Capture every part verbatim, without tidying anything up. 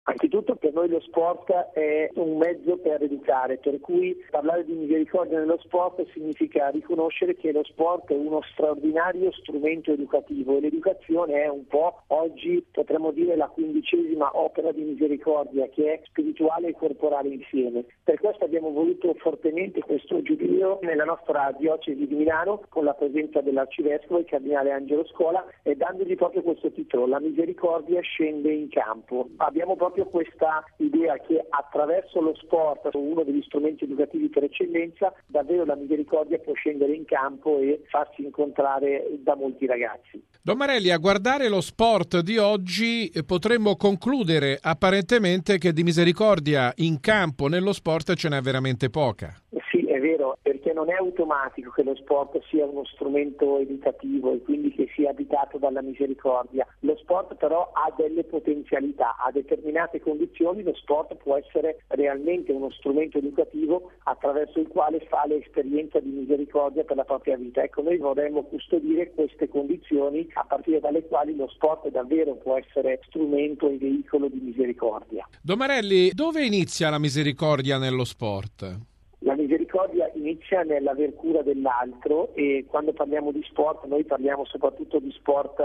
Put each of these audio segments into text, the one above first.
Anzitutto per noi lo sport è un mezzo per educare, per cui parlare di misericordia nello sport significa riconoscere che lo sport è uno straordinario strumento educativo e l'educazione è un po' oggi potremmo dire la quindicesima opera di misericordia, che è spirituale e corporale insieme. Per questo abbiamo voluto fortemente questo giubileo nella nostra diocesi di Milano con la presenza dell'arcivescovo, il cardinale Angelo Scola, e dandogli proprio questo titolo: La misericordia scende in campo. Abbiamo proprio questa idea che attraverso lo sport, uno degli strumenti educativi per eccellenza, davvero la misericordia può scendere in campo e farsi incontrare da molti ragazzi. Don Marelli, a guardare lo sport di oggi potremmo concludere apparentemente che di misericordia in campo nello sport ce n'è veramente poca. Sì, è vero, perché non è automatico che lo sport sia uno strumento educativo e quindi che sia abitato dalla misericordia. Lo sport però ha delle potenzialità, a determinate condizioni lo sport può essere realmente uno strumento educativo attraverso il quale fa l'esperienza di misericordia per la propria vita. Ecco, noi vorremmo custodire queste condizioni a partire dalle quali lo sport davvero può essere strumento e veicolo di misericordia. Don Marelli, dove inizia la misericordia nello sport? La misericordia inizia nell'aver cura dell'altro, e quando parliamo di sport noi parliamo soprattutto di sport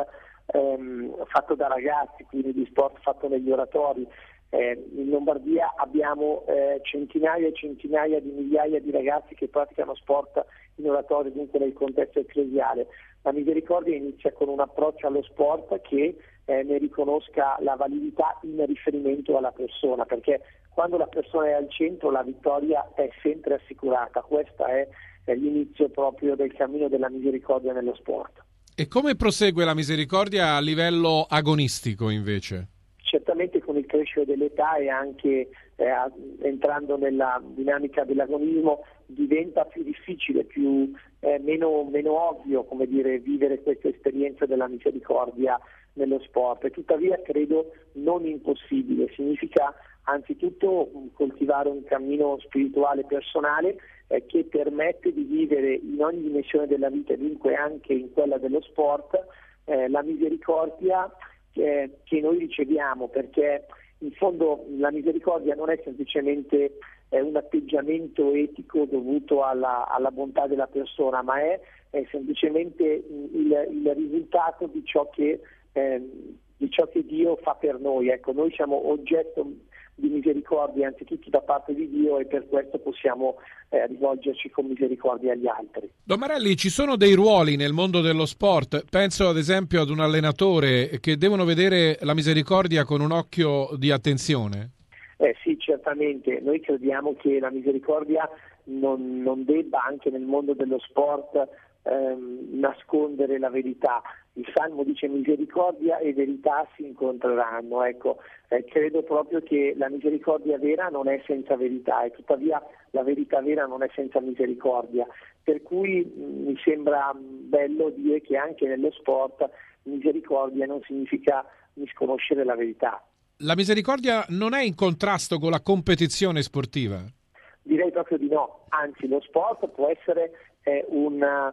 ehm, fatto da ragazzi, quindi di sport fatto negli oratori. Eh, in Lombardia abbiamo eh, centinaia e centinaia di migliaia di ragazzi che praticano sport in oratorio, dunque nel contesto ecclesiale. La misericordia inizia con un approccio allo sport che eh, ne riconosca la validità in riferimento alla persona, perché quando la persona è al centro la vittoria è sempre assicurata. Questo è, è l'inizio proprio del cammino della misericordia nello sport. E come prosegue la misericordia a livello agonistico invece? Certamente con il crescere dell'età e anche eh, entrando nella dinamica dell'agonismo diventa più difficile, più eh, meno, meno ovvio, come dire, vivere questa esperienza della misericordia nello sport. E tuttavia credo non impossibile. Significa anzitutto coltivare un cammino spirituale personale eh, che permette di vivere in ogni dimensione della vita, e dunque anche in quella dello sport, eh, la misericordia eh, che noi riceviamo, perché in fondo la misericordia non è semplicemente eh, un atteggiamento etico dovuto alla, alla bontà della persona, ma è, è semplicemente il, il risultato di ciò che eh, di ciò che Dio fa per noi. Ecco, noi siamo oggetto di misericordia anzitutto da parte di Dio, e per questo possiamo eh, rivolgerci con misericordia agli altri. Don Marelli, ci sono dei ruoli nel mondo dello sport, penso ad esempio ad un allenatore, che devono vedere la misericordia con un occhio di attenzione? Eh sì, certamente. Noi crediamo che la misericordia non, non debba anche nel mondo dello sport ehm, nascondere la verità. Il Salmo dice: misericordia e verità si incontreranno. Ecco, eh, credo proprio che la misericordia vera non è senza verità, e tuttavia la verità vera non è senza misericordia. Per cui mh, mi sembra bello dire che anche nello sport misericordia non significa misconoscere la verità. La misericordia non è in contrasto con la competizione sportiva? Direi proprio di no, anzi lo sport può essere eh, una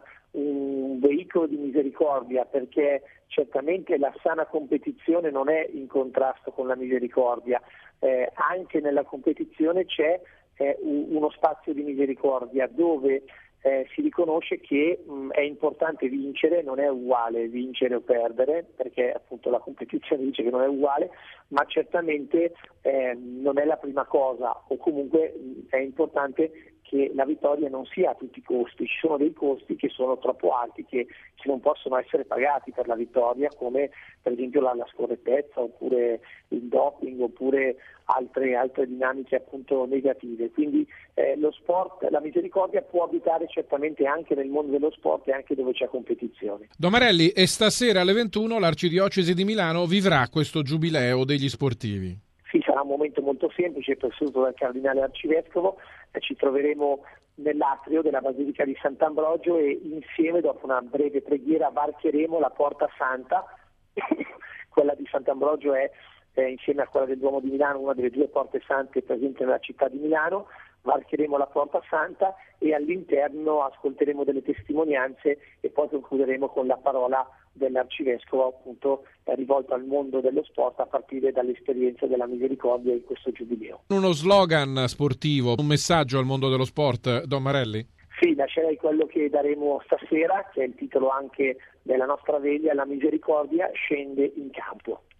un veicolo di misericordia, perché certamente la sana competizione non è in contrasto con la misericordia, eh, anche nella competizione c'è eh, uno spazio di misericordia dove eh, si riconosce che mh, è importante vincere, non è uguale vincere o perdere, perché appunto la competizione dice che non è uguale, ma certamente eh, non è la prima cosa, o comunque mh, è importante che la vittoria non sia a tutti i costi. Ci sono dei costi che sono troppo alti, che, che non possono essere pagati per la vittoria, come per esempio la, la scorrettezza, oppure il doping, oppure altre, altre dinamiche appunto negative. Quindi eh, lo sport, la misericordia può abitare certamente anche nel mondo dello sport e anche dove c'è competizione. Don Marelli, e stasera alle ventuno l'Arcidiocesi di Milano vivrà questo giubileo degli sportivi? Sì, sarà un momento molto semplice, presieduto dal cardinale arcivescovo. Eh, ci troveremo nell'atrio della Basilica di Sant'Ambrogio e insieme, dopo una breve preghiera, varcheremo la Porta Santa. Quella di Sant'Ambrogio è, eh, insieme a quella del Duomo di Milano, una delle due porte sante presenti nella città di Milano. Varcheremo la Porta Santa e all'interno ascolteremo delle testimonianze e poi concluderemo con la parola dell'Arcivescovo, appunto rivolto al mondo dello sport a partire dall'esperienza della Misericordia in questo giubileo. Uno slogan sportivo, un messaggio al mondo dello sport, Don Marelli? Sì, lascerei quello che daremo stasera, che è il titolo anche della nostra veglia, la Misericordia scende in campo.